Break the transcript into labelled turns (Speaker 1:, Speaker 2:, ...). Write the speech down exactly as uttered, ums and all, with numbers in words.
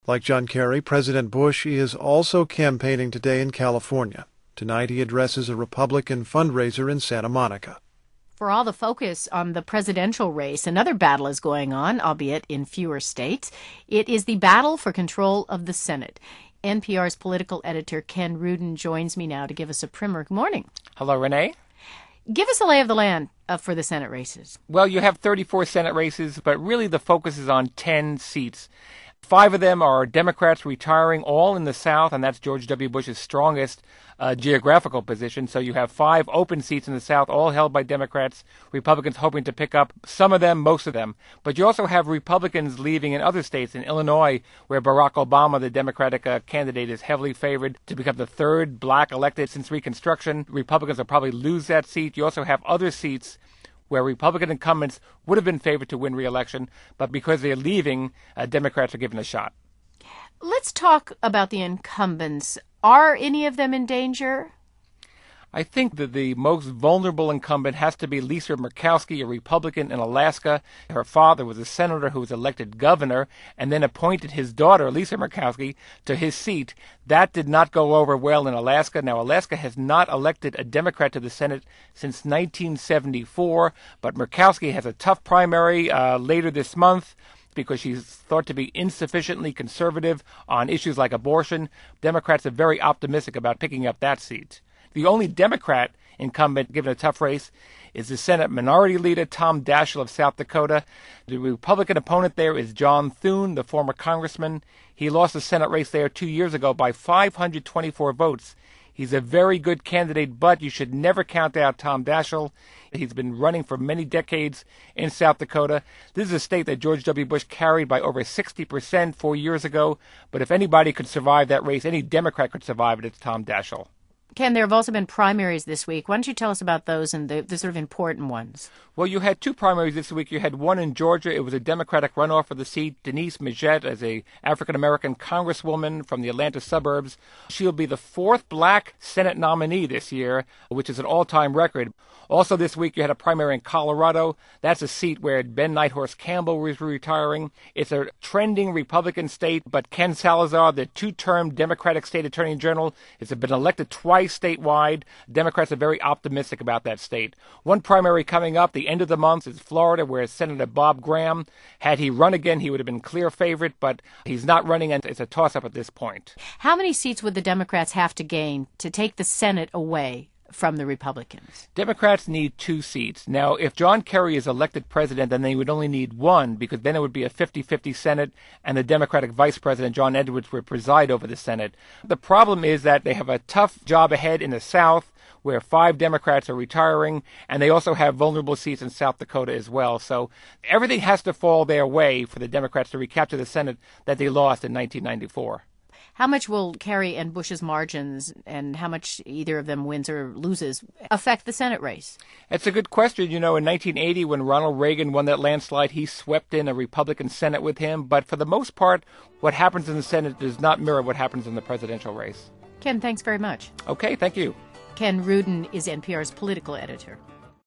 Speaker 1: Like John Kerry, President Bush is also campaigning today in California. Tonight he addresses a Republican fundraiser in Santa Monica.
Speaker 2: For all the focus on the presidential race, another battle is going on, albeit in fewer states. It is the battle for control of the Senate. N P R's political editor Ken Rudin joins me now to give us a primer. Good morning.
Speaker 3: Hello, Renee.
Speaker 2: Give us a lay of the land uh, for the Senate races.
Speaker 3: Well, you have thirty-four Senate races, but really the focus is on ten seats. Five of them are Democrats retiring, all in the South, and that's George W. Bush's strongest uh, geographical position. So you have five open seats in the South, all held by Democrats, Republicans hoping to pick up some of them, most of them. But you also have Republicans leaving in other states, in Illinois, where Barack Obama, the Democratic uh, candidate, is heavily favored to become the third black elected since Reconstruction. Republicans will probably lose that seat. You also have other seats where Republican incumbents would have been favored to win re-election, but because they're leaving, uh, Democrats are given a shot.
Speaker 2: Let's talk about the incumbents. Are any of them in danger?
Speaker 3: I think that the most vulnerable incumbent has to be Lisa Murkowski, a Republican in Alaska. Her father was a senator who was elected governor and then appointed his daughter, Lisa Murkowski, to his seat. That did not go over well in Alaska. Now, Alaska has not elected a Democrat to the Senate since nineteen seventy-four, but Murkowski has a tough primary uh, later this month because she's thought to be insufficiently conservative on issues like abortion. Democrats are very optimistic about picking up that seat. The only Democrat incumbent given a tough race is the Senate Minority Leader, Tom Daschle of South Dakota. The Republican opponent there is John Thune, the former congressman. He lost the Senate race there two years ago by five hundred twenty-four votes. He's a very good candidate, but you should never count out Tom Daschle. He's been running for many decades in South Dakota. This is a state that George W. Bush carried by over sixty percent four years ago. But if anybody could survive that race, any Democrat could survive it, it's Tom Daschle.
Speaker 2: Ken, there have also been primaries this week. Why don't you tell us about those and the, the sort of important ones?
Speaker 3: Well, you had two primaries this week. You had one in Georgia. It was a Democratic runoff for the seat. Denise Majette, as a African-American congresswoman from the Atlanta suburbs. She'll be the fourth black Senate nominee this year, which is an all-time record. Also this week, you had a primary in Colorado. That's a seat where Ben Nighthorse Campbell was retiring. It's a trending Republican state, but Ken Salazar, the two-term Democratic state attorney general, has been elected twice statewide. Democrats are very optimistic about that state. One primary coming up, the end of the month, is Florida, where Senator Bob Graham, had he run again, he would have been clear favorite, but he's not running, and it's a toss-up at this point.
Speaker 2: How many seats would the Democrats have to gain to take the Senate away from the Republicans?
Speaker 3: Democrats need two seats. Now, if John Kerry is elected president, then they would only need one, because then it would be a fifty-fifty Senate, and the Democratic vice president, John Edwards, would preside over the Senate. The problem is that they have a tough job ahead in the South, where five Democrats are retiring, and they also have vulnerable seats in South Dakota as well. So everything has to fall their way for the Democrats to recapture the Senate that they lost in nineteen ninety-four.
Speaker 2: How much will Kerry and Bush's margins and how much either of them wins or loses affect the Senate race?
Speaker 3: It's a good question. You know, in nineteen eighty, when Ronald Reagan won that landslide, he swept in a Republican Senate with him. But for the most part, what happens in the Senate does not mirror what happens in the presidential race.
Speaker 2: Ken, thanks very much.
Speaker 3: Okay, thank you.
Speaker 2: Ken Rudin is N P R's political editor.